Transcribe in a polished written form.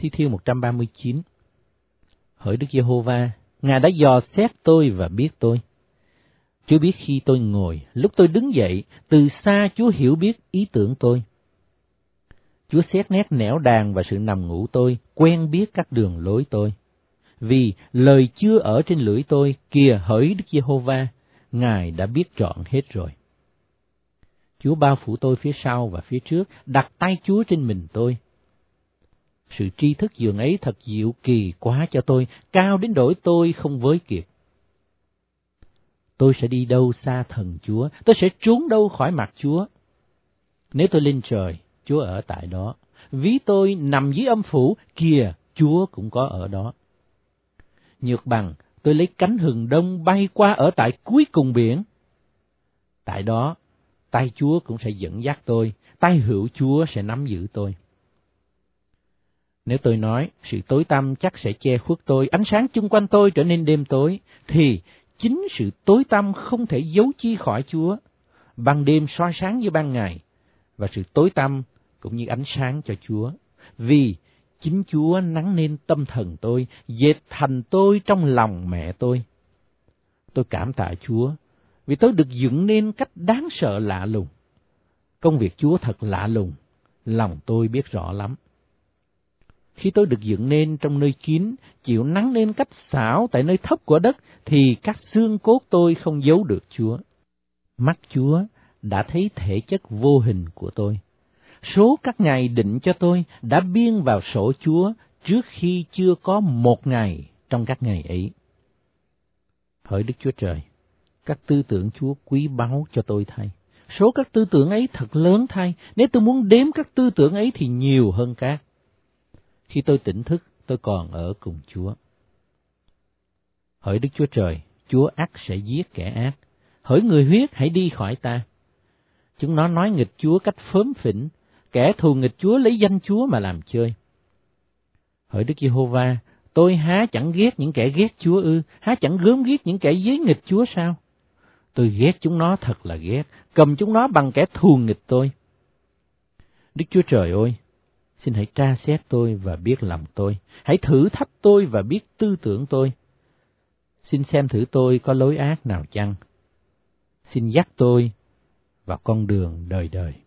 Thi Thiên 139. Hỡi Đức Giê-hô-va, Ngài đã dò xét tôi và biết tôi. Chúa biết khi tôi ngồi, lúc tôi đứng dậy, từ xa Chúa hiểu biết ý tưởng tôi. Chúa xét nét nẻo đàng và sự nằm ngủ tôi, quen biết các đường lối tôi. Vì lời chưa ở trên lưỡi tôi, kìa hỡi Đức Giê-hô-va, Ngài đã biết trọn hết rồi. Chúa bao phủ tôi phía sau và phía trước, đặt tay Chúa trên mình tôi. Sự tri thức dường ấy thật diệu kỳ quá cho tôi, cao đến nỗi tôi không với kịp. Tôi sẽ đi đâu xa thần Chúa, tôi sẽ trốn đâu khỏi mặt Chúa. Nếu tôi lên trời, Chúa ở tại đó. Ví tôi nằm dưới âm phủ, kìa, Chúa cũng có ở đó. Nhược bằng, tôi lấy cánh hừng đông bay qua ở tại cuối cùng biển. Tại đó, tay Chúa cũng sẽ dẫn dắt tôi, tay hữu Chúa sẽ nắm giữ tôi. Nếu tôi nói, sự tối tăm chắc sẽ che khuất tôi, ánh sáng chung quanh tôi trở nên đêm tối, thì chính sự tối tăm không thể giấu chi khỏi Chúa. Ban đêm soi sáng như ban ngày, và sự tối tăm cũng như ánh sáng cho Chúa. Vì chính Chúa nắng nên tâm thần tôi, dệt thành tôi trong lòng mẹ tôi. Tôi cảm tạ Chúa, vì tôi được dựng nên cách đáng sợ lạ lùng. Công việc Chúa thật lạ lùng, lòng tôi biết rõ lắm. Khi tôi được dựng nên trong nơi kín, chịu nắng nên cách xảo tại nơi thấp của đất, thì các xương cốt tôi không giấu được Chúa. Mắt Chúa đã thấy thể chất vô hình của tôi. Số các ngày định cho tôi đã biên vào sổ Chúa trước khi chưa có một ngày trong các ngày ấy. Hỡi Đức Chúa Trời, các tư tưởng Chúa quý báu cho tôi thay. Số các tư tưởng ấy thật lớn thay, nếu tôi muốn đếm các tư tưởng ấy thì nhiều hơn các. Khi tôi tỉnh thức, tôi còn ở cùng Chúa. Hỡi Đức Chúa Trời, Chúa ắt sẽ giết kẻ ác. Hỡi người huyết, hãy đi khỏi ta. Chúng nó nói nghịch Chúa cách phớm phỉnh, kẻ thù nghịch Chúa lấy danh Chúa mà làm chơi. Hỡi Đức Giê-hô-va, tôi há chẳng ghét những kẻ ghét Chúa ư, há chẳng gớm ghét những kẻ giấy nghịch Chúa sao? Tôi ghét chúng nó thật là ghét, cầm chúng nó bằng kẻ thù nghịch tôi. Đức Chúa Trời ơi, xin hãy tra xét tôi và biết lòng tôi, hãy thử thách tôi và biết tư tưởng tôi. Xin xem thử tôi có lối ác nào chăng. Xin dắt tôi vào con đường đời đời.